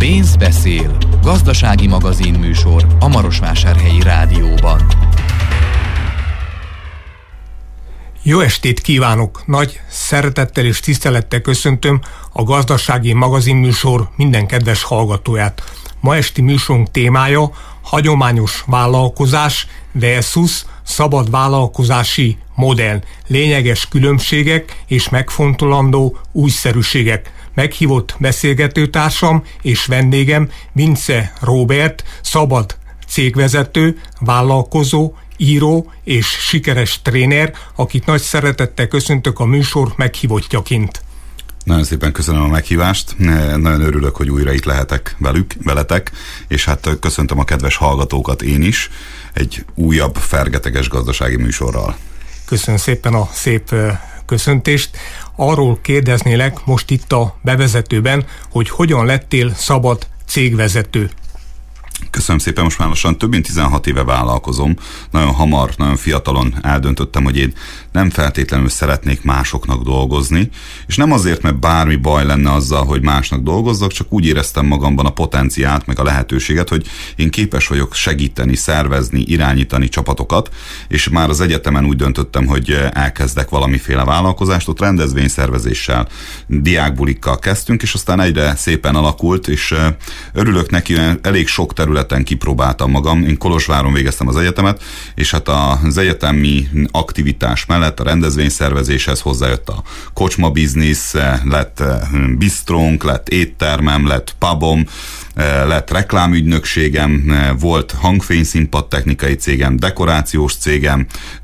Pénz beszél. Gazdasági magazinműsor a Marosvásárhelyi Rádióban. Jó estét kívánok! Nagy szeretettel és tisztelettel köszöntöm a Gazdasági magazinműsor minden kedves hallgatóját. Ma esti műsorunk témája hagyományos vállalkozás versus szabad vállalkozási modell, lényeges különbségek és megfontolandó újszerűségek. Meghívott beszélgetőtársam és vendégem Vince Róbert, szabad cégvezető, vállalkozó, író és sikeres tréner, akit nagy szeretettel köszöntök a műsor meghívottjaként. Nagyon szépen köszönöm a meghívást, nagyon örülök, hogy újra itt lehetek veletek, és hát köszöntöm a kedves hallgatókat én is, egy újabb fergeteges gazdasági műsorral. Köszönöm szépen a szép köszöntést. Arról kérdeznélek most itt a bevezetőben, hogy hogyan lettél szabad cégvezető. Köszönöm szépen, most már lassan több mint 16 éve vállalkozom. Nagyon hamar, nagyon fiatalon eldöntöttem, hogy én nem feltétlenül szeretnék másoknak dolgozni, és nem azért, mert bármi baj lenne azzal, hogy másnak dolgozzak, csak úgy éreztem magamban a potenciált, meg a lehetőséget, hogy én képes vagyok segíteni, szervezni, irányítani csapatokat, és már az egyetemen úgy döntöttem, hogy elkezdek valamiféle vállalkozást, ott rendezvényszervezéssel, diákbulikkal kezdtünk, és aztán egyre szépen alakult, és örülök neki, elég sok területen kipróbáltam magam. Én Kolozsváron végeztem az egyetemet, és hát az egyetemi aktivitás mellett a rendezvényszervezéshez hozzájött a kocsma biznisz, lett bistrónk, lett éttermem, lett pubom, lett reklámügynökségem, volt hangfényszínpadtechnikai cégem, dekorációs cégem,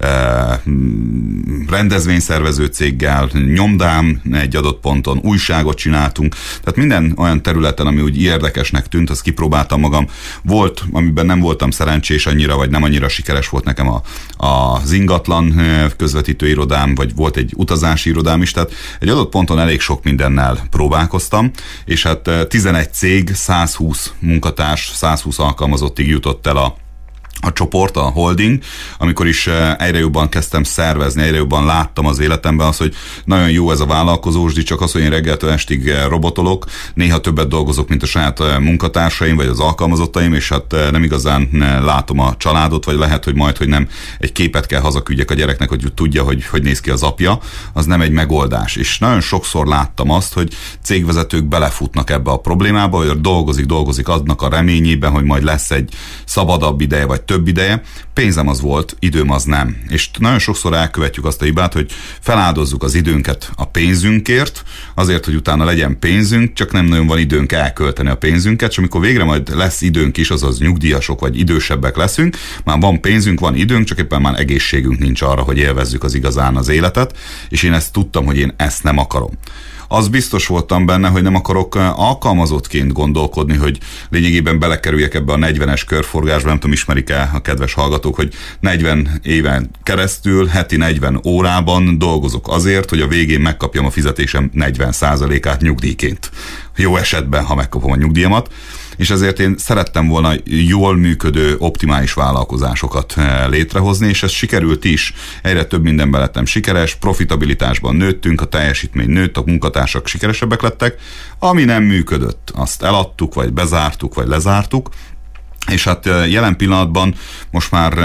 rendezvényszervező céggel, nyomdám egy adott ponton, újságot csináltunk, tehát minden olyan területen, ami úgy érdekesnek tűnt, azt kipróbáltam magam. Volt, amiben nem voltam szerencsés annyira, vagy nem annyira sikeres volt nekem az ingatlan közvetítő irodám, vagy volt egy utazási irodám is, tehát egy adott ponton elég sok mindennel próbálkoztam, és hát 11 cég, 120 munkatárs, 120 alkalmazottig jutott el a csoport, a holding, amikor is egyre jobban kezdtem szervezni, egyre jobban láttam az életemben azt, hogy nagyon jó ez a vállalkozósdi, csak az, hogy én reggeltől estig robotolok, néha többet dolgozok, mint a saját munkatársaim, vagy az alkalmazottaim, és hát nem igazán látom a családot, vagy lehet, hogy majd, hogy nem egy képet kell hazaküldjek a gyereknek, hogy tudja, hogy néz ki az apja, az nem egy megoldás. És nagyon sokszor láttam azt, hogy cégvezetők belefutnak ebbe a problémába, hogy dolgozik, adnak a reményében, hogy majd lesz egy szabadabb ideje, vagy több ideje, pénzem az volt, időm az nem. És nagyon sokszor elkövetjük azt a hibát, hogy feláldozzuk az időnket a pénzünkért, azért, hogy utána legyen pénzünk, csak nem nagyon van időnk elkölteni a pénzünket, és amikor végre majd lesz időnk is, azaz nyugdíjasok vagy idősebbek leszünk, már van pénzünk, van időnk, csak éppen már egészségünk nincs arra, hogy élvezzük az igazán az életet, és én ezt tudtam, hogy én ezt nem akarom. Az biztos voltam benne, hogy nem akarok alkalmazottként gondolkodni, hogy lényegében belekerüljek ebbe a 40-es körforgásba, nem tudom, ismerik-e a kedves hallgatók, hogy 40 éven keresztül, heti 40 órában dolgozok azért, hogy a végén megkapjam a fizetésem 40%-át nyugdíjként. Jó esetben, ha megkapom a nyugdíjamat. És ezért én szerettem volna jól működő, optimális vállalkozásokat létrehozni, és ez sikerült is. Egyre több mindenben lettem sikeres, profitabilitásban nőttünk, a teljesítmény nőtt, a munkatársak sikeresebbek lettek. Ami nem működött, azt eladtuk, vagy bezártuk, vagy lezártuk. És hát jelen pillanatban most már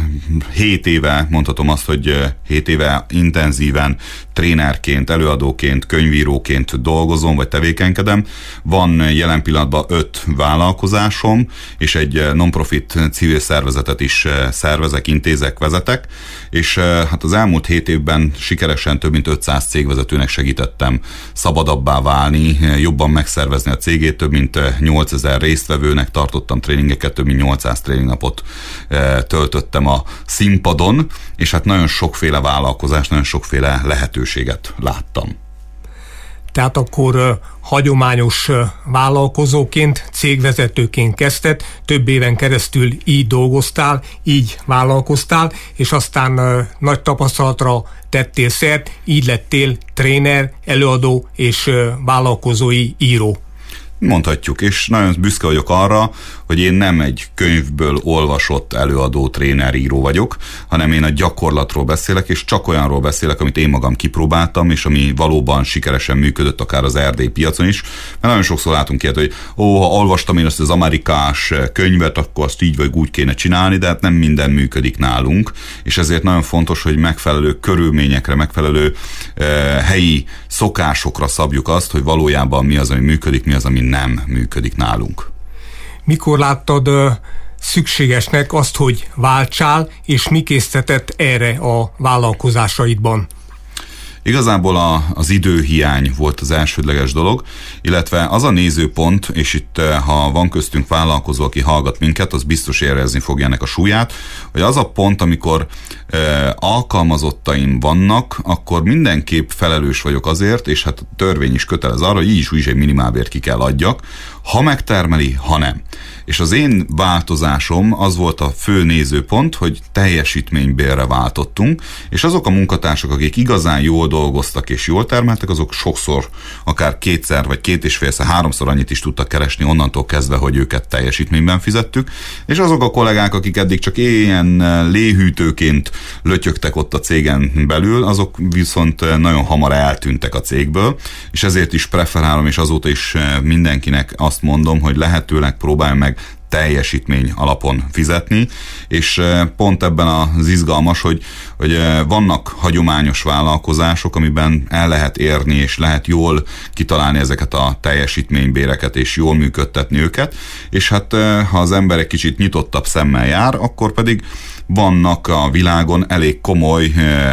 7 éve, mondhatom azt, hogy 7 éve intenzíven trénerként, előadóként, könyvíróként dolgozom, vagy tevékenykedem. Van jelen pillanatban 5 vállalkozásom, és egy non-profit civil szervezetet is szervezek, intézek, vezetek, és hát az elmúlt 7 évben sikeresen több mint 500 cégvezetőnek segítettem szabadabbá válni, jobban megszervezni a cégét, több mint 8000 résztvevőnek tartottam tréningeket, több mint 800 tréningnapot töltöttem a színpadon, és hát nagyon sokféle vállalkozás, nagyon sokféle lehetőséget láttam. Tehát akkor hagyományos vállalkozóként, cégvezetőként kezdted, több éven keresztül így dolgoztál, így vállalkoztál, és aztán nagy tapasztalatra tettél szert, így lettél tréner, előadó és vállalkozói író. Mondhatjuk, és nagyon büszke vagyok arra, hogy én nem egy könyvből olvasott előadó, tréner, író vagyok, hanem én a gyakorlatról beszélek, és csak olyanról beszélek, amit én magam kipróbáltam, és ami valóban sikeresen működött akár az erdélyi piacon is. Mert nagyon sokszor látunk ilyet, hogy ha olvastam én azt az amerikás könyvet, akkor azt így vagy úgy kéne csinálni, de hát nem minden működik nálunk, és ezért nagyon fontos, hogy megfelelő körülményekre, megfelelő helyi szokásokra szabjuk azt, hogy valójában mi az, ami működik, mi az, ami nem működik nálunk. Mikor láttad szükségesnek azt, hogy váltsál, és mi késztetett erre a vállalkozásaidban? Igazából az időhiány volt az elsődleges dolog, illetve az a nézőpont, és itt ha van köztünk vállalkozó, aki hallgat minket, az biztos érezni fogja ennek a súlyát, hogy az a pont, amikor alkalmazottaim vannak, akkor mindenképp felelős vagyok azért, és hát a törvény is kötelez arra, hogy így is úgy is egy minimálbért ki kell adjak, ha megtermeli, ha nem. És az én változásom az volt a fő nézőpont, hogy teljesítménybérre váltottunk, és azok a munkatársak, akik igazán jól dolgoztak és jól termeltek, azok sokszor, akár kétszer, vagy 2,5-szer, 3-szor annyit is tudtak keresni onnantól kezdve, hogy őket teljesítményben fizettük, és azok a kollégák, akik eddig csak ilyen léhűtőként lötyögtek ott a cégen belül, azok viszont nagyon hamar eltűntek a cégből, és ezért is preferálom, és azóta is mindenkinek azt mondom, hogy lehetőleg próbálj meg teljesítmény alapon fizetni, és pont ebben az izgalmas, hogy vannak hagyományos vállalkozások, amiben el lehet érni, és lehet jól kitalálni ezeket a teljesítménybéreket, és jól működtetni őket, és hát ha az ember egy kicsit nyitottabb szemmel jár, akkor pedig vannak a világon elég komoly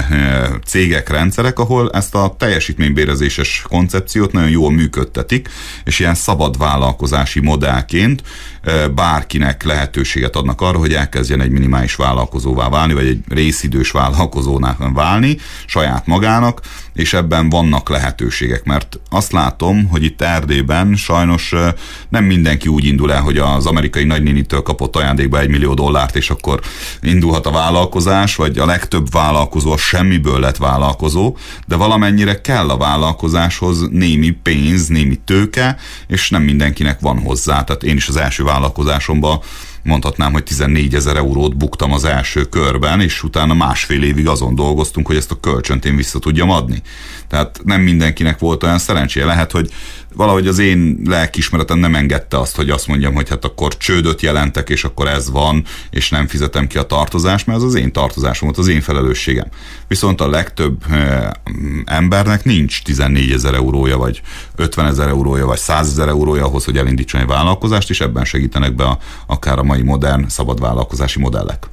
cégek, rendszerek, ahol ezt a teljesítménybérezéses koncepciót nagyon jól működtetik, és ilyen szabad vállalkozási modellként bárkinek lehetőséget adnak arra, hogy elkezdjen egy minimális vállalkozóvá válni, vagy egy részidős vállalkozónál válni saját magának, és ebben vannak lehetőségek, mert azt látom, hogy itt Erdélyben sajnos nem mindenki úgy indul el, hogy az amerikai nagynénitől kapott ajándékba $1 millió, és akkor indulhat a vállalkozás, vagy a legtöbb vállalkozó a semmiből lett vállalkozó, de valamennyire kell a vállalkozáshoz némi pénz, némi tőke, és nem mindenkinek van hozzá. Tehát én is az első vállalkozásomban mondhatnám, hogy 14 000 eurót buktam az első körben, és utána 1,5 évig azon dolgoztunk, hogy ezt a kölcsönt én vissza tudjam adni. Tehát nem mindenkinek volt olyan szerencséje. Lehet, hogy valahogy az én lelkiismeretem nem engedte azt, hogy azt mondjam, hogy hát akkor csődöt jelentek, és akkor ez van, és nem fizetem ki a tartozást, mert ez az én tartozásom volt, az én felelősségem. Viszont a legtöbb embernek nincs 14 000 eurója, vagy 50 000 eurója, vagy 100 000 eurója ahhoz, hogy elindítson egy vállalkozást, és ebben segítenek be akár a mai modern szabad vállalkozási modellek.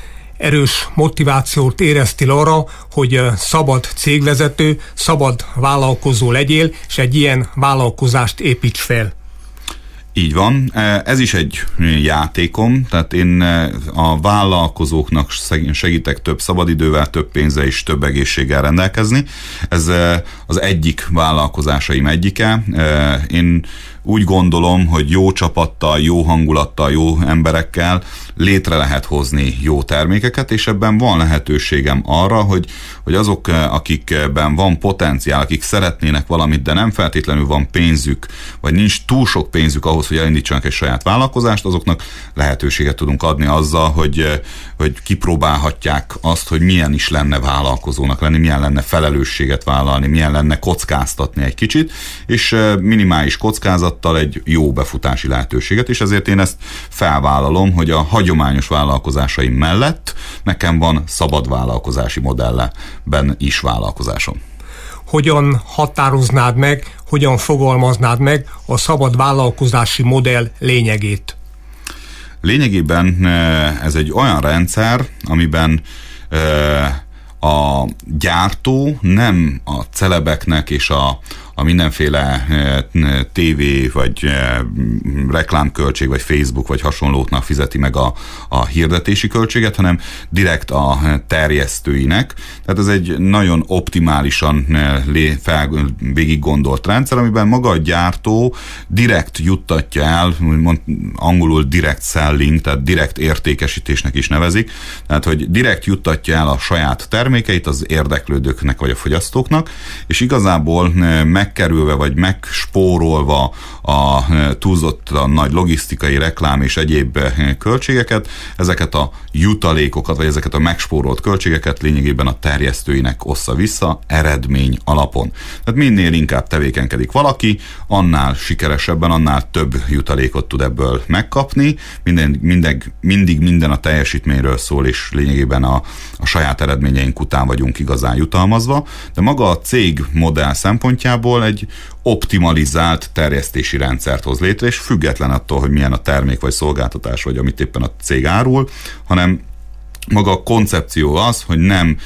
Erős motivációt éreztél arra, hogy szabad cégvezető, szabad vállalkozó legyél, és egy ilyen vállalkozást építs fel. Így van, ez is egy játékom, tehát én a vállalkozóknak segítek több szabadidővel, több pénzzel és több egészséggel rendelkezni. Ez az egyik vállalkozásaim egyike. Én úgy gondolom, hogy jó csapattal, jó hangulattal, jó emberekkel létre lehet hozni jó termékeket, és ebben van lehetőségem arra, hogy azok, akikben van potenciál, akik szeretnének valamit, de nem feltétlenül van pénzük, vagy nincs túl sok pénzük ahhoz, hogy elindítsanak egy saját vállalkozást, azoknak lehetőséget tudunk adni azzal, hogy kipróbálhatják azt, hogy milyen is lenne vállalkozónak lenni, milyen lenne felelősséget vállalni, milyen lenne kockáztatni egy kicsit, és minimális kockázattal egy jó befutási lehetőséget, és ezért én ezt felvállalom, hogy a hagyományos vállalkozásaim mellett nekem van szabad vállalkozási modellben is vállalkozásom. Hogyan határoznád meg, hogyan fogalmaznád meg a szabad vállalkozási modell lényegét? Lényegében ez egy olyan rendszer, amiben a gyártó nem a celebeknek és a mindenféle tévé, vagy reklámköltség, vagy Facebook, vagy hasonlóknak fizeti meg a hirdetési költséget, hanem direkt a terjesztőinek. Tehát ez egy nagyon optimálisan végig gondolt rendszer, amiben maga a gyártó direkt juttatja el, angolul direct selling, tehát direkt értékesítésnek is nevezik, tehát hogy direkt juttatja el a saját termékeit az érdeklődőknek, vagy a fogyasztóknak, és igazából meg megkerülve vagy megspórolva a túlzottan nagy logisztikai, reklám és egyéb költségeket, ezeket a jutalékokat, vagy ezeket a megspórolt költségeket lényegében a terjesztőinek ossza vissza eredmény alapon. Tehát minél inkább tevékenykedik valaki, annál sikeresebben, annál több jutalékot tud ebből megkapni, mindig minden a teljesítményről szól, és lényegében a saját eredményeink után vagyunk igazán jutalmazva, de maga a cég modell szempontjából egy optimalizált terjesztési rendszert hoz létre, és független attól, hogy milyen a termék vagy szolgáltatás, vagy amit éppen a cég árul, hanem maga a koncepció az, hogy nem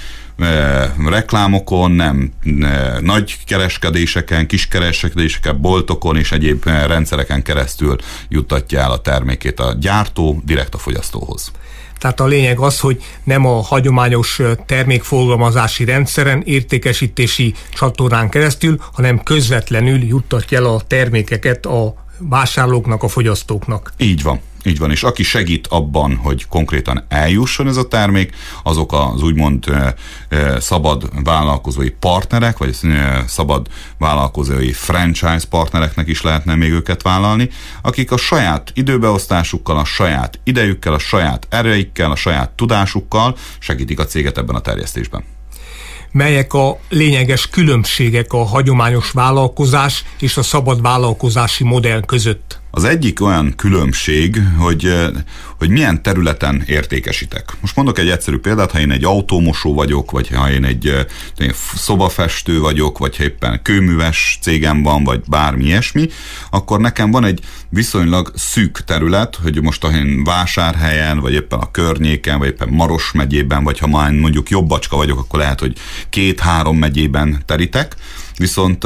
reklámokon, nem nagy kereskedéseken, kis kereskedéseken, boltokon és egyéb rendszereken keresztül juttatja el a termékét a gyártó direkt a fogyasztóhoz. Tehát a lényeg az, hogy nem a hagyományos termékforgalmazási rendszeren, értékesítési csatornán keresztül, hanem közvetlenül juttatja el a termékeket a vásárlóknak, a fogyasztóknak. Így van. Így van, és aki segít abban, hogy konkrétan eljusson ez a termék, azok az úgymond szabad vállalkozói partnerek, vagy szabad vállalkozói franchise partnereknek is lehetne még őket vállalni, akik a saját időbeosztásukkal, a saját idejükkel, a saját ereikkel, a saját tudásukkal segítik a céget ebben a terjesztésben. Melyek a lényeges különbségek a hagyományos vállalkozás és a szabad vállalkozási modell között? Az egyik olyan különbség, hogy milyen területen értékesítek. Most mondok egy egyszerű példát, ha én egy autómosó vagyok, vagy ha én egy szobafestő vagyok, vagy ha éppen kőműves cégem van, vagy bármi ilyesmi, akkor nekem van egy viszonylag szűk terület, hogy most ha én Vásárhelyen, vagy éppen a környéken, vagy éppen Maros megyében, vagy ha már mondjuk Jobbacska vagyok, akkor lehet, hogy 2-3 megyében terítek, viszont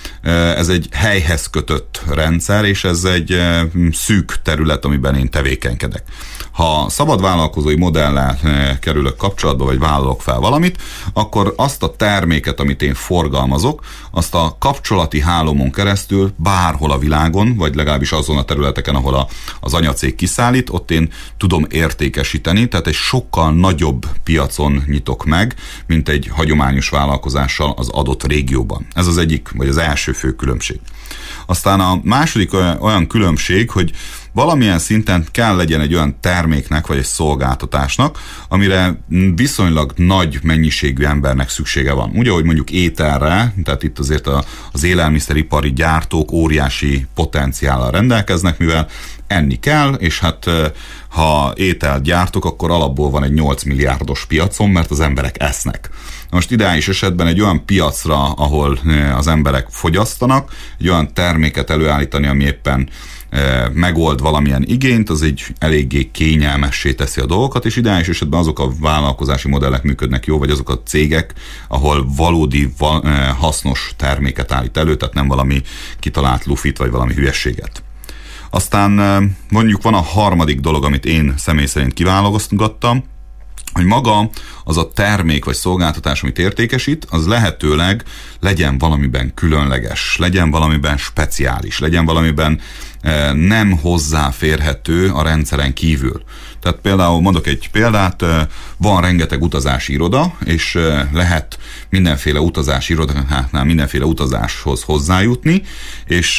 ez egy helyhez kötött rendszer, és ez egy szűk terület, amiben én tevékenykedek. Ha szabad vállalkozói modellel kerülök kapcsolatba, vagy vállalok fel valamit, akkor azt a terméket, amit én forgalmazok, azt a kapcsolati hálómon keresztül bárhol a világon, vagy legalábbis azon a területeken, ahol az anyacég kiszállít, ott én tudom értékesíteni, tehát egy sokkal nagyobb piacon nyitok meg, mint egy hagyományos vállalkozással az adott régióban. Ez az egyik, vagy az első fő különbség. Aztán a második olyan különbség, hogy valamilyen szinten kell legyen egy olyan terméknek, vagy egy szolgáltatásnak, amire viszonylag nagy mennyiségű embernek szüksége van. Úgy, ahogy mondjuk ételre, tehát itt azért az élelmiszeripari gyártók óriási potenciállal rendelkeznek, mivel enni kell, és hát ha ételt gyártok, akkor alapból van egy 8 milliárdos piacon, mert az emberek esznek. Most ideális esetben egy olyan piacra, ahol az emberek fogyasztanak, egy olyan terméket előállítani, ami éppen megold valamilyen igényt, az egy eléggé kényelmessé teszi a dolgokat, és ideális esetben azok a vállalkozási modellek működnek jó, vagy azok a cégek, ahol valódi hasznos terméket állít elő, tehát nem valami kitalált lufit, vagy valami hülyességet. Aztán mondjuk van a harmadik dolog, amit én személy szerint kiválogattam, hogy maga az a termék vagy szolgáltatás, amit értékesít, az lehetőleg legyen valamiben különleges, legyen valamiben speciális, legyen valamiben nem hozzáférhető a rendszeren kívül. Tehát például mondok egy példát, van rengeteg utazási iroda, és lehet mindenféle utazási irodáknál mindenféle utazáshoz hozzájutni, és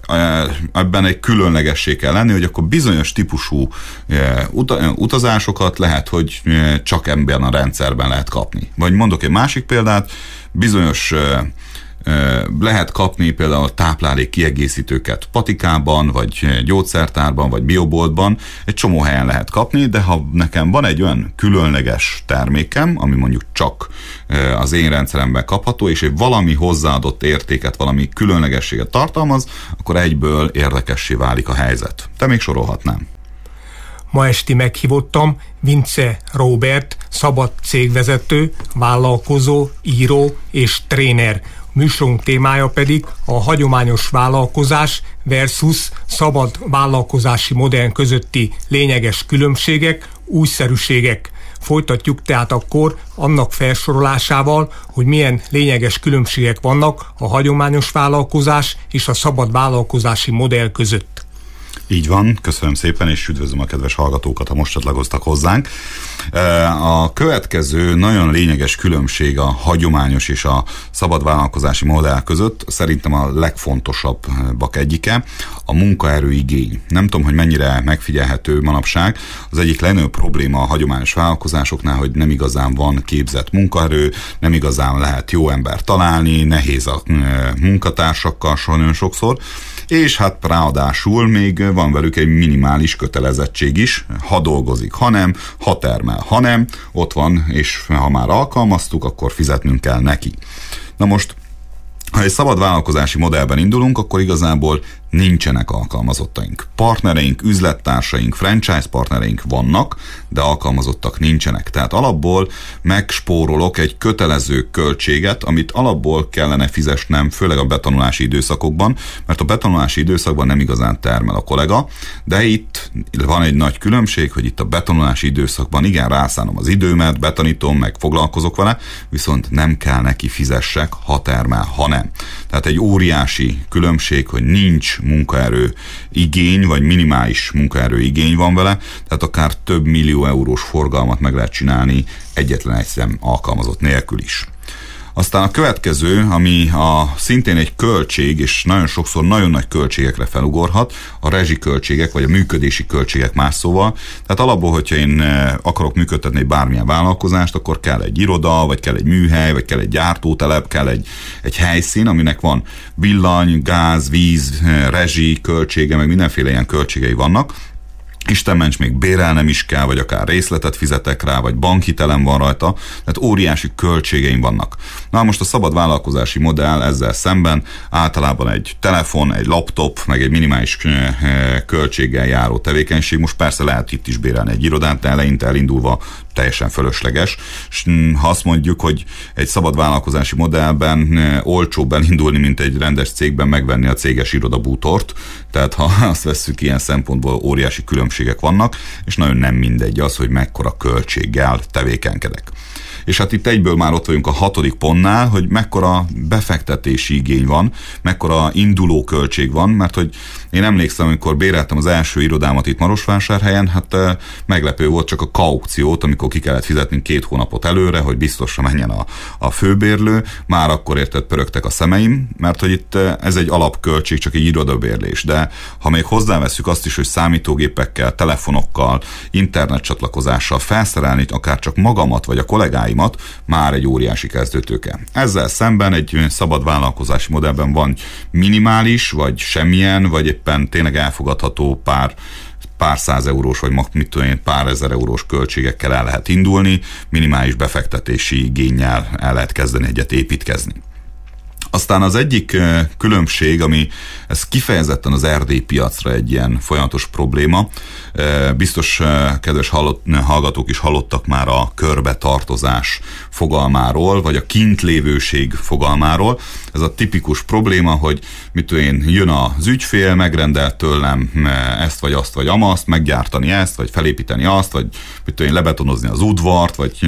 ebben egy különlegesség kell lenni, hogy akkor bizonyos típusú utazásokat lehet, hogy csak ebben a rendszerben lehet kapni. Vagy mondok egy másik példát, bizonyos lehet kapni például táplálék kiegészítőket patikában, vagy gyógyszertárban, vagy bioboltban, egy csomó helyen lehet kapni, de ha nekem van egy olyan különleges termékem, ami mondjuk csak az én rendszeremben kapható, és egy valami hozzáadott értéket, valami különlegességet tartalmaz, akkor egyből érdekessé válik a helyzet. De még sorolhatnám. Ma esti meghívottam Vince Róbert, szabad cégvezető, vállalkozó, író és tréner. Műsorunk témája pedig a hagyományos vállalkozás versus szabad vállalkozási modell közötti lényeges különbségek, újszerűségek. Folytatjuk tehát akkor annak felsorolásával, hogy milyen lényeges különbségek vannak a hagyományos vállalkozás és a szabad vállalkozási modell között. Így van, köszönöm szépen, és üdvözlöm a kedves hallgatókat, ha most csatlakoztak hozzánk. A következő nagyon lényeges különbség a hagyományos és a szabad vállalkozási modell között szerintem a legfontosabbak egyike, a munkaerőigény. Nem tudom, hogy mennyire megfigyelhető manapság. Az egyik legnagyobb probléma a hagyományos vállalkozásoknál, hogy nem igazán van képzett munkaerő, nem igazán lehet jó embert találni, nehéz a munkatársakkal nagyon sokszor, és hát ráadásul még van velük egy minimális kötelezettség is, ha dolgozik, ha nem, ha termel, ha nem, ott van, és ha már alkalmaztuk, akkor fizetnünk kell neki. Na most, ha egy szabad vállalkozási modellben indulunk, akkor igazából nincsenek alkalmazottaink. Partnereink, üzlettársaink, franchise partnereink vannak, de alkalmazottak nincsenek. Tehát alapból megspórolok egy kötelező költséget, amit alapból kellene fizesnem, főleg a betanulási időszakokban, mert a betanulási időszakban nem igazán termel a kollega, de itt van egy nagy különbség, hogy itt a betanulási időszakban igen, rászánom az időmet, betanítom, meg foglalkozok vele, viszont nem kell neki fizessek, ha termel, ha nem. Tehát egy óriási különbség, hogy nincs munkaerő igény, vagy minimális munkaerő igény van vele, tehát akár több millió eurós forgalmat meg lehet csinálni egyetlen egy szem alkalmazott nélkül is. Aztán a következő, ami szintén egy költség, és nagyon sokszor nagyon nagy költségekre felugorhat, a rezsiköltségek, vagy a működési költségek más szóval. Tehát alapból, hogyha én akarok működtetni bármilyen vállalkozást, akkor kell egy iroda, vagy kell egy műhely, vagy kell egy gyártótelep, kell egy helyszín, aminek van villany, gáz, víz, rezsi költsége, meg mindenféle ilyen költségei vannak. Isten ments, még bérelnem is kell, vagy akár részletet fizetek rá, vagy bankhitelem van rajta, tehát óriási költségeim vannak. Na most a szabad vállalkozási modell ezzel szemben általában egy telefon, egy laptop, meg egy minimális költséggel járó tevékenység. Most persze lehet itt is bérelni egy irodát, de eleinte elindulva teljesen fölösleges. És ha azt mondjuk, hogy egy szabad vállalkozási modellben olcsóbb elindulni, mint egy rendes cégben megvenni a céges irodabútort, tehát ha azt vesszük, ilyen szempontból óriási különbségek vannak, és nagyon nem mindegy az, hogy mekkora költséggel tevékenykedek. És hát itt egyből már ott vagyunk a 6. pontnál, hogy mekkora befektetési igény van, mekkora induló költség van, mert hogy én emlékszem, amikor béreltem az első irodámat itt Marosvásárhelyen, hát meglepő volt csak a kaukciót, amikor ki kellett fizetni 2 hónapot előre, hogy biztosra menjen a főbérlő, már akkor érted pörögtek a szemeim, mert hogy itt ez egy alapköltség, csak egy irodabérlés, de ha még hozzáveszünk azt is, hogy számítógépekkel, telefonokkal, internetcsatlakozással felszerelni akár csak magamat vagy a kollégáimat, már egy óriási kezdőtőke. Ezzel szemben egy szabad vállalkozási modellben van minimális, vagy semmilyen, vagy éppen tényleg elfogadható pár száz eurós, vagy mit tudom én, pár ezer eurós költségekkel el lehet indulni, minimális befektetési igénnyel el lehet kezdeni egyet építkezni. Aztán az egyik különbség, ami ez kifejezetten az erdélyi piacra egy ilyen folyamatos probléma, biztos kedves hallgatók is hallottak már a körbetartozás fogalmáról, vagy a kintlévőség fogalmáról. Ez a tipikus probléma, hogy mit tudom én, jön az ügyfél, megrendel tőlem ezt vagy azt vagy amazt, meggyártani ezt, vagy felépíteni azt, vagy mit tudom én, lebetonozni az udvart, vagy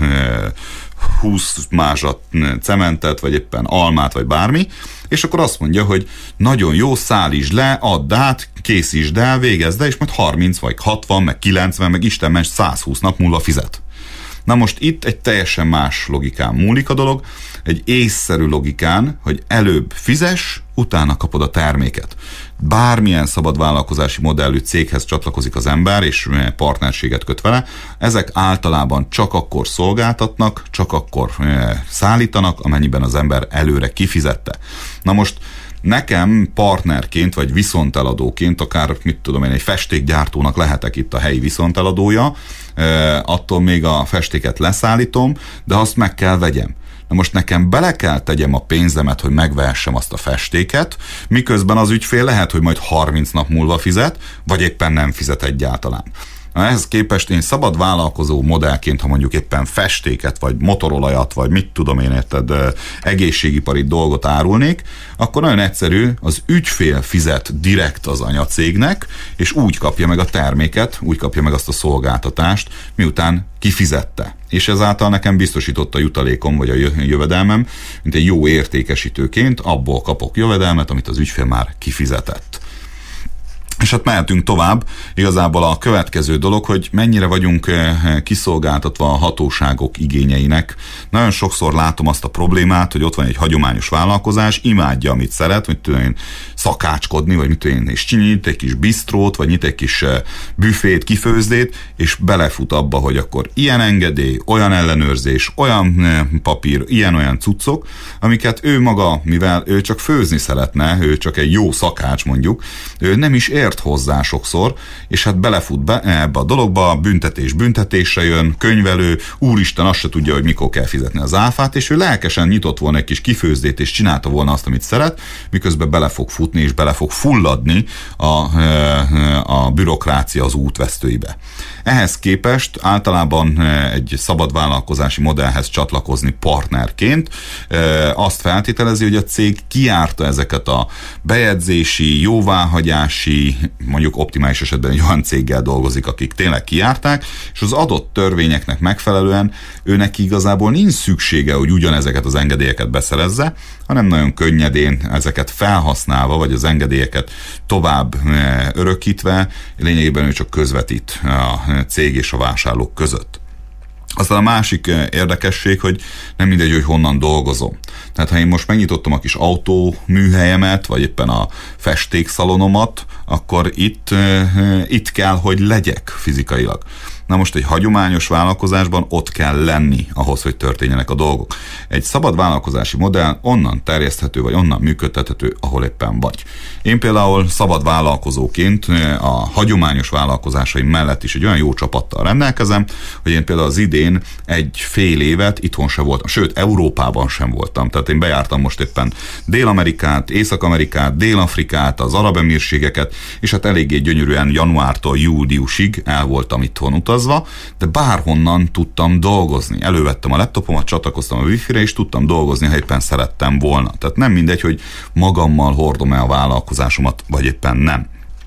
20 mázsat cementet, vagy éppen almát, vagy bármi, és akkor azt mondja, hogy nagyon jó, szállítsd le, add át, készítsd el, végezd el, és majd 30, vagy 60, meg 90, meg Isten ments 120 nap múlva fizet. Na most itt egy teljesen más logikán múlik a dolog, egy észszerű logikán, hogy előbb fizess, utána kapod a terméket. Bármilyen szabad vállalkozási modellű céghez csatlakozik az ember, és partnerséget köt vele, ezek általában csak akkor szolgáltatnak, csak akkor szállítanak, amennyiben az ember előre kifizette. Na most nekem partnerként, vagy viszonteladóként, akár mit tudom én, egy festékgyártónak lehetek itt a helyi viszonteladója, attól még a festéket leszállítom, de azt meg kell vegyem. Na most nekem bele kell tegyem a pénzemet, hogy megvehessem azt a festéket, miközben az ügyfél lehet, hogy majd 30 nap múlva fizet, vagy éppen nem fizet egyáltalán. Ehhez képest én szabad vállalkozó modellként, ha mondjuk éppen festéket, vagy motorolajat, vagy mit tudom én, érted, egészségipari dolgot árulnék, akkor nagyon egyszerű, az ügyfél fizet direkt az anyacégnek, és úgy kapja meg a terméket, úgy kapja meg azt a szolgáltatást, miután kifizette. És ezáltal nekem biztosított a jutalékom, vagy a jövedelmem, mint egy jó értékesítőként, abból kapok jövedelmet, amit az ügyfél már kifizetett. És hát mehetünk tovább. Igazából a következő dolog, hogy mennyire vagyunk kiszolgáltatva a hatóságok igényeinek. Nagyon sokszor látom azt a problémát, hogy ott van egy hagyományos vállalkozás, imádja, amit szeret, hogy tudom én szakácskodni, vagy mit tudom én, és nyit egy kis bistrót, vagy nyit egy kis büfét, kifőzdét, és belefut abba, hogy akkor ilyen engedély, olyan ellenőrzés, olyan papír, ilyen-olyan cuccok, amiket ő maga, mivel ő csak főzni szeretne, ő csak egy jó szakács mondjuk, ő nem is ért hozzá sokszor, és hát belefut ebbe a dologba, büntetésre jön, könyvelő, úristen, azt se tudja, hogy mikor kell fizetni az áfát, és ő lelkesen nyitott volna egy kis kifőzdét, és csinálta volna azt, amit szeret, miközben bele fog futni, és bele fog fulladni a bürokrácia az útvesztőibe. Ehhez képest általában egy szabad vállalkozási modellhez csatlakozni partnerként azt feltételezi, hogy a cég kijárta ezeket a bejegyzési, jóváhagyási, mondjuk optimális esetben egy olyan céggel dolgozik, akik tényleg kijárták, és az adott törvényeknek megfelelően őnek igazából nincs szüksége, hogy ugyanezeket az engedélyeket beszerezze, hanem nagyon könnyedén ezeket felhasználva, vagy az engedélyeket tovább örökítve, lényegében ő csak közvetít a cég és a vásárlók között. Aztán a másik érdekesség, hogy nem mindegy, hogy honnan dolgozom. Tehát ha én most megnyitottam a kis autóműhelyemet, vagy éppen a festékszalonomat, akkor itt kell, hogy legyek fizikailag. Na most egy hagyományos vállalkozásban ott kell lenni ahhoz, hogy történjenek a dolgok. Egy szabad vállalkozási modell onnan terjeszthető, vagy onnan működtethető, ahol éppen vagy. Én például szabad vállalkozóként a hagyományos vállalkozásaim mellett is egy olyan jó csapattal rendelkezem, hogy én például az idén egy fél évet itthon sem voltam, sőt, Európában sem voltam. Tehát én bejártam most éppen Dél-Amerikát, Észak-Amerikát, Dél-Afrikát, az Arab-Emírségeket, és hát eléggé gyönyörűen januártól júliusig el voltam itthon utazva, de bárhonnan tudtam dolgozni. Elővettem a laptopomat, csatlakoztam a wifi-re, és tudtam dolgozni, ha éppen szerettem volna. Tehát nem mindegy, hogy magammal hordom el a vállalkozásomat, vagy éppen nem.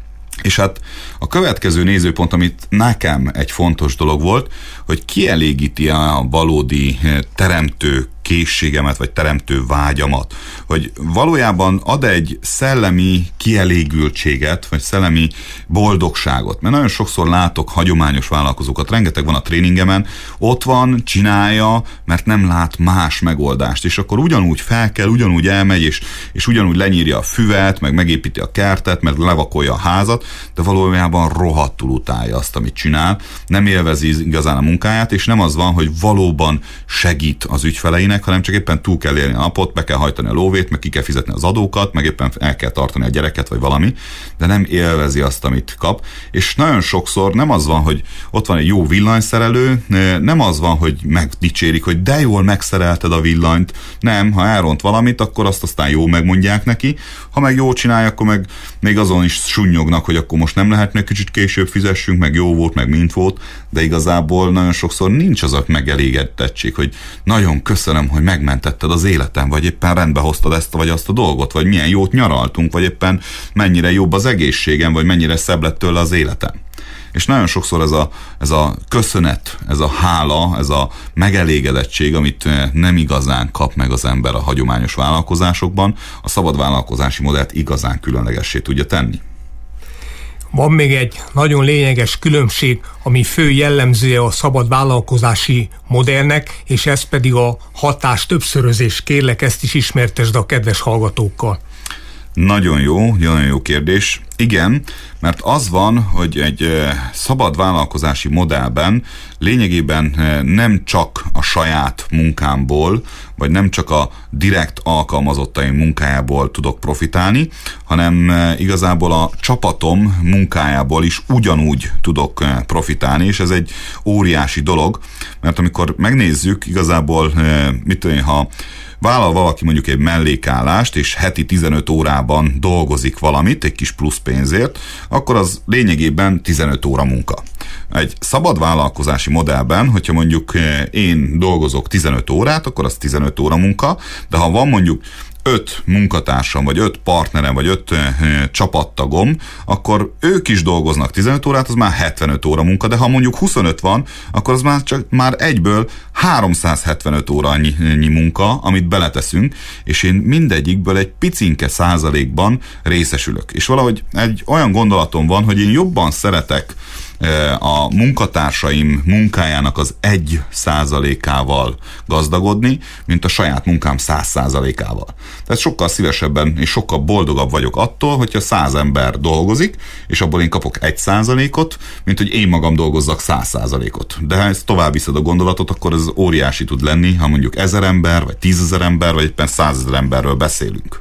És hát a következő nézőpont, amit nekem egy fontos dolog volt, hogy kielégíti a valódi teremtő készségemet, vagy teremtő vágyamat. Hogy valójában ad egy szellemi kielégültséget, vagy szellemi boldogságot. Mert nagyon sokszor látok hagyományos vállalkozókat, rengeteg van a tréningemen, ott van, csinálja, mert nem lát más megoldást. És akkor ugyanúgy fel kell, ugyanúgy elmegy, és ugyanúgy lenyírja a füvet, meg megépíti a kertet, meg levakolja a házat, de valójában rohadtul utálja azt, amit csinál. Nem élvezi igazán a munkáját, és nem az van, hogy valóban segít az ügyfeleinek, hanem csak éppen túl kell élni a napot, be kell hajtani a lóvét, meg ki kell fizetni az adókat, meg éppen el kell tartani a gyereket, vagy valami, de nem élvezi azt, amit kap. És nagyon sokszor nem az van, hogy ott van egy jó villanyszerelő, nem az van, hogy megdicsérik, hogy de jól megszerelted a villanyt. Nem, ha elront valamit, akkor azt aztán jól megmondják neki. Ha meg jól csinálja, akkor meg még azon is sunnyognak, hogy akkor most nem lehetne kicsit később fizessünk, meg jó volt, meg mint volt, de igazából nagyon sokszor nincs az a megelégedettség, hogy nagyon köszönöm, hogy megmentetted az életem, vagy éppen rendbe hoztad ezt vagy azt a dolgot, vagy milyen jót nyaraltunk, vagy éppen mennyire jobb az egészségem, vagy mennyire szebb lett tőle az életem. És nagyon sokszor ez a köszönet, ez a hála, ez a megelégedettség, amit nem igazán kap meg az ember a hagyományos vállalkozásokban, a szabad vállalkozási modellt igazán különlegessé tudja tenni. Van még egy nagyon lényeges különbség, ami fő jellemzője a szabad vállalkozási modellnek, és ez pedig a hatás többszörözés. Kérlek, ezt is ismertesd a kedves hallgatókkal. Nagyon jó kérdés. Igen, mert az van, hogy egy szabad vállalkozási modellben lényegében nem csak a saját munkámból, vagy nem csak a direkt alkalmazottaim munkájából tudok profitálni, hanem igazából a csapatom munkájából is ugyanúgy tudok profitálni, és ez egy óriási dolog, mert amikor megnézzük, igazából mit tudom én, ha vállal valaki mondjuk egy mellékállást, és heti 15 órában dolgozik valamit, egy kis plusz pénzért, akkor az lényegében 15 óra munka. Egy szabad vállalkozási modellben, hogyha mondjuk én dolgozok 15 órát, akkor az 15 óra munka, de ha van mondjuk 5 munkatársam, vagy 5 partnerem, vagy 5 csapattagom, akkor ők is dolgoznak 15 órát, az már 75 óra munka, de ha mondjuk 25 van, akkor az már egyből 375 órányi munka, amit beleteszünk, és én mindegyikből egy picinke százalékban részesülök. És valahogy egy olyan gondolatom van, hogy én jobban szeretek a munkatársaim munkájának az 1%-ával gazdagodni, mint a saját munkám 100%-ával. Tehát sokkal szívesebben és sokkal boldogabb vagyok attól, hogyha 100 ember dolgozik, és abból én kapok 1%-ot, mint hogy én magam dolgozzak 100%-ot. De ha ezt tovább viszed a gondolatot, akkor ez óriási tud lenni, ha mondjuk 1000 ember, vagy 10 000 ember, vagy éppen 100 000 emberről beszélünk.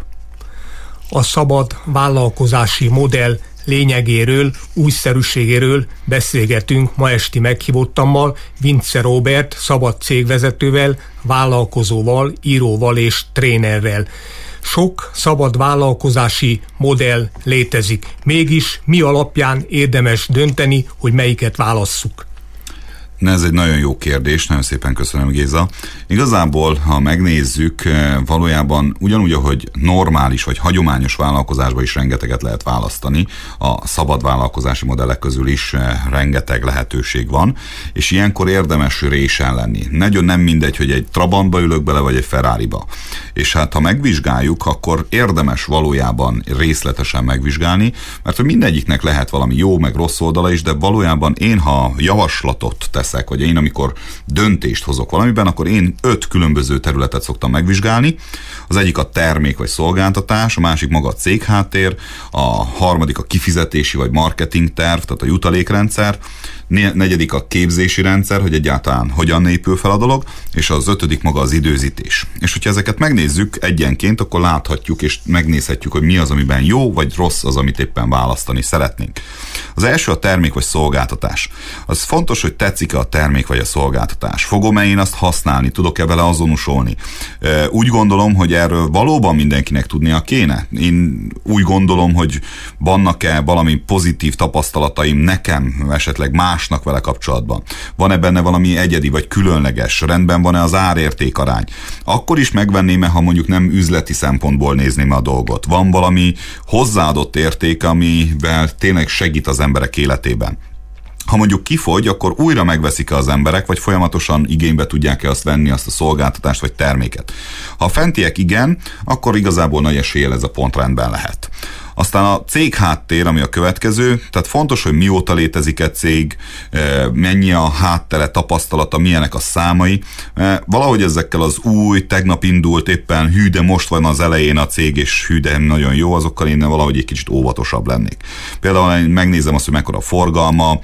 A szabad vállalkozási modell lényegéről, újszerűségéről beszélgetünk ma esti meghívottammal, Vincze Róbert, szabad cégvezetővel, vállalkozóval, íróval és trénerrel. Sok szabad vállalkozási modell létezik. Mégis mi alapján érdemes dönteni, hogy melyiket válasszuk? Ez egy nagyon jó kérdés, nagyon szépen köszönöm, Géza. Igazából, ha megnézzük, valójában ugyanúgy, ahogy normális vagy hagyományos vállalkozásban is rengeteget lehet választani, a szabad vállalkozási modellek közül is rengeteg lehetőség van, és ilyenkor érdemes résen lenni. Nagyon nem mindegy, hogy egy Trabantba ülök bele, vagy egy Ferrariba. És hát, ha megvizsgáljuk, akkor érdemes valójában részletesen megvizsgálni, mert hogy mindegyiknek lehet valami jó, meg rossz oldala is, de valójában én, ha javaslatot teszek, vagy én amikor döntést hozok valamiben, akkor én 5 különböző területet szoktam megvizsgálni. Az egyik a termék vagy szolgáltatás, a másik maga a cégháttér, a harmadik a kifizetési vagy marketing terv, tehát a jutalékrendszer, negyedik a képzési rendszer, hogy egyáltalán hogyan épül fel a dolog, és az 5. maga az időzítés. És hogyha ezeket megnézzük egyenként, akkor láthatjuk és megnézhetjük, hogy mi az, amiben jó vagy rossz az, amit éppen választani szeretnénk. Az első a termék vagy szolgáltatás. Az fontos, hogy tetszik-e a termék vagy a szolgáltatás. Fogom-e én azt használni? Tudok-e vele azonosulni? Úgy gondolom, hogy erről valóban mindenkinek tudnia kéne. Én úgy gondolom, hogy vannak-e valami pozitív tapasztalataim nekem, esetleg másnak vele kapcsolatban. Van-e benne valami egyedi vagy különleges? Rendben van-e az árértékarány? Akkor is megvenném-e, ha mondjuk nem üzleti szempontból nézném a dolgot. Van valami hozzáadott érték, amivel tényleg segít az emberek életében. Ha mondjuk kifogy, akkor újra megveszik-e az emberek, vagy folyamatosan igénybe tudják-e azt venni, azt a szolgáltatást vagy terméket. Ha a fentiek igen, akkor igazából nagy eséllyel ez a pont rendben lehet. Aztán a cégháttér, ami a következő, tehát fontos, hogy mióta létezik egy cég, mennyi a háttere, tapasztalata, milyenek a számai. Valahogy ezekkel az új, tegnap indult, éppen hű, de most van az elején a cég, és hű, de nagyon jó, azokkal én valahogy egy kicsit óvatosabb lennék. Például megnézem azt, hogy mekkora a forgalma.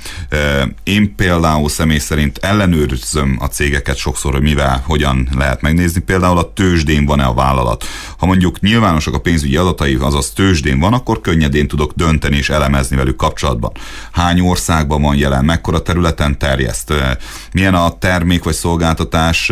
Én például személy szerint ellenőrzöm a cégeket sokszor, hogy mivel, hogyan lehet megnézni. Például a tőzsdén van-e a vállalat. Ha mondjuk nyilvánosak a pénzügyi adatai, azaz tőzsdén van, akkor könnyedén tudok dönteni és elemezni velük kapcsolatban. Hány országban van jelen, mekkora területen terjeszt, milyen a termék vagy szolgáltatás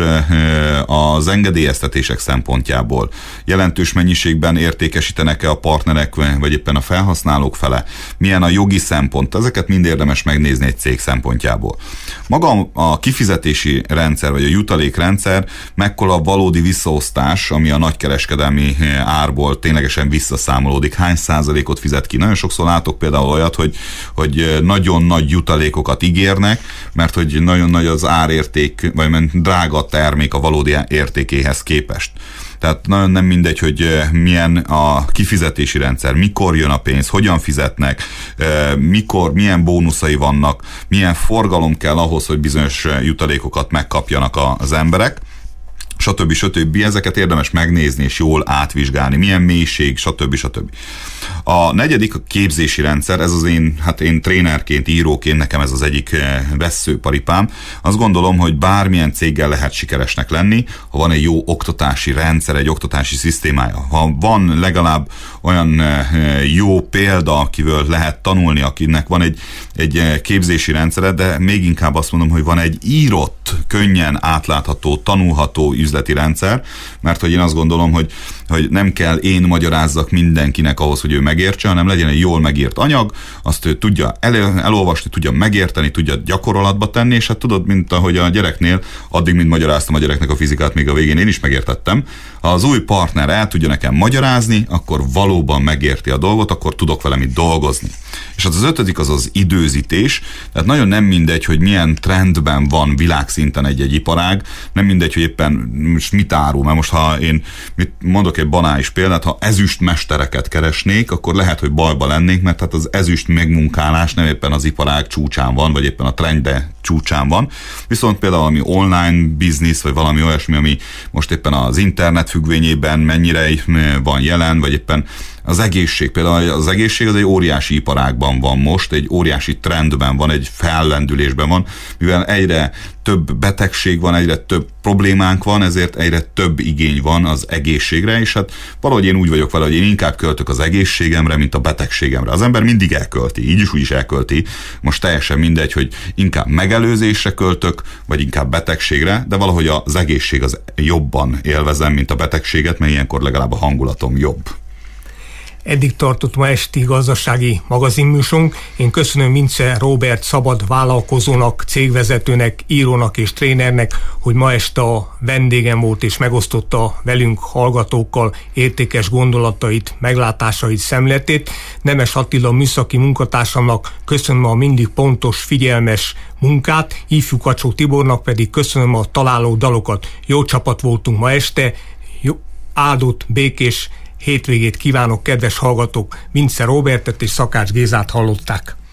az engedélyeztetések szempontjából. Jelentős mennyiségben értékesítenek-e a partnerek, vagy éppen a felhasználók fele, milyen a jogi szempont, ezeket mind érdemes megnézni egy cég szempontjából. Maga a kifizetési rendszer, vagy a jutalékrendszer, mekkora a valódi visszaosztás, ami a nagykereskedelmi árból ténylegesen visszaszámolódik, hány százalékot fizet ki. Nagyon sokszor látok például olyat, hogy nagyon nagy jutalékokat ígérnek, mert hogy nagyon nagy az árérték, vagy drága a termék a valódi értékéhez képest. Tehát nagyon nem mindegy, hogy milyen a kifizetési rendszer, mikor jön a pénz, hogyan fizetnek, mikor, milyen bónuszai vannak, milyen forgalom kell ahhoz, hogy bizonyos jutalékokat megkapjanak az emberek, stb. Ezeket érdemes megnézni és jól átvizsgálni, milyen mélység, stb. A negyedik a képzési rendszer, ez az én trénerként, íróként, nekem ez az egyik vesszőparipám. Azt gondolom, hogy bármilyen céggel lehet sikeresnek lenni, ha van egy jó oktatási rendszer, egy oktatási szisztémája. Ha van legalább olyan jó példa, akiből lehet tanulni, akinek van egy képzési rendszere, de még inkább azt mondom, hogy van egy írott nyitott, könnyen átlátható, tanulható üzleti rendszer, mert hogy én azt gondolom, hogy nem kell én magyarázzak mindenkinek ahhoz, hogy ő megértse, hanem legyen egy jól megírt anyag, azt ő tudja elolvasni, tudja megérteni, tudja gyakorlatba tenni, és hát tudod, mint ahogy a gyereknél, addig, mint magyaráztam a gyereknek a fizikát, még a végén én is megértettem. Ha az új partner el tudja nekem magyarázni, akkor valóban megérti a dolgot, akkor tudok vele mit dolgozni. És az ötödik az időzítés, tehát nagyon nem mindegy, hogy milyen trendben van világszinten egy iparág, nem mindegy, hogy éppen most mit árul, mert most ha én mondok egy banális példát, ha ezüstmestereket keresnék, akkor lehet, hogy bajba lennék, mert hát az ezüst megmunkálás nem éppen az iparág csúcsán van, vagy éppen a trendbe csúcsán van. Viszont például valami online biznisz, vagy valami olyasmi, ami most éppen az internet függvényében mennyire van jelen, vagy éppen az egészség, például az egészség az egy óriási iparágban van most, egy óriási trendben van, egy fellendülésben van, mivel egyre több betegség van, egyre több problémánk van, ezért egyre több igény van az egészségre, és hát valahogy én úgy vagyok vele, hogy én inkább költök az egészségemre, mint a betegségemre. Az ember mindig elkölti, így is úgy is elkölti. Most teljesen mindegy, hogy inkább megelőzésre költök, vagy inkább betegségre, de valahogy az egészség az jobban élvezem, mint a betegséget, mert ilyenkor legalább a hangulatom jobb. Eddig tartott ma esti gazdasági magazinműsorunk. Én köszönöm Vince Róbert szabad vállalkozónak, cégvezetőnek, írónak és trénernek, hogy ma este a vendégem volt és megosztotta velünk hallgatókkal értékes gondolatait, meglátásait, szemletét. Nemes Attila műszaki munkatársamnak köszönöm a mindig pontos, figyelmes munkát, Ifjú Kacsó Tibornak pedig köszönöm a találó dalokat. Jó csapat voltunk ma este, áldott, békés hétvégét kívánok, kedves hallgatók! Vince Róbertet és Szakács Gézát hallották.